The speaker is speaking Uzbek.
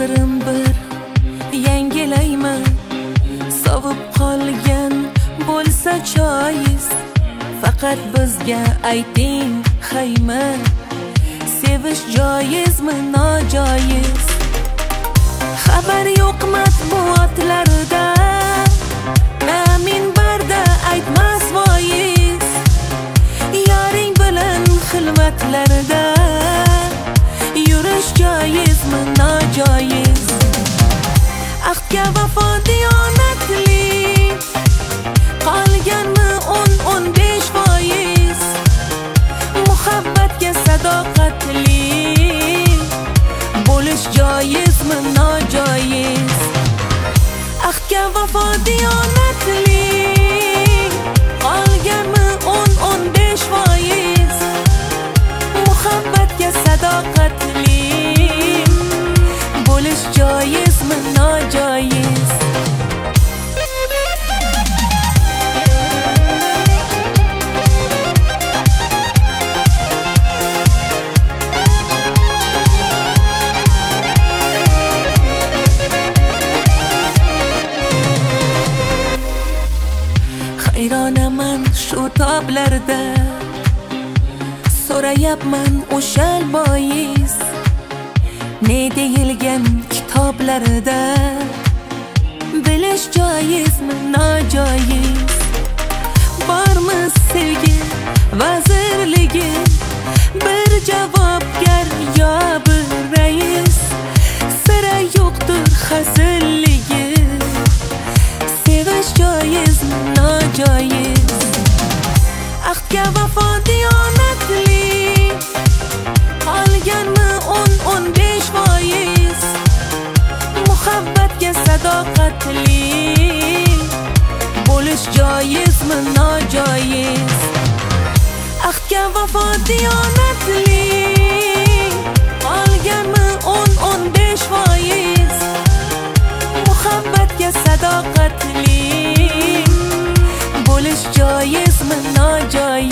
ta'sirim bir yangilayman. Sovib qolgan bo'lsa joiz, faqat bizga ayting hayma. Sevish joizmi, nojoiz? Xabar yo'q matbuotlarda, na minbarda aytmas voiz. Yoring bilan xilvatlarda yurish joizmi, nojoiz? Ahdga vafo diyonatli qolganmi 10-15%? Muhabbatga sadoqatli bo'lish joizmi, nojoiz? Ahdga vafo diyonatli qolganmi 10-15%? Muhabbatga sadoqatli bo'lish joizmi, nojoiz? Hayronaman shu toblarda, so'rayapman o'shal bois. Ne deyilgan kitoblarda, bilish joizmi, nojoiz? Bormi sevgi vazirligi, bir javobgar yo bir rais? Sira yo'qdir hazilligi. Sevish joizmi, nojoiz? Ahdga vafo diyonatli qolganmi 10-15%? Muhabbatga sadoqatli bo'lish joizmi, nojoiz? Ahdga vafo diyonatli qolganmi 10-15%? Muhabbatga sadoqatli bo'lish joizmi, nojoiz?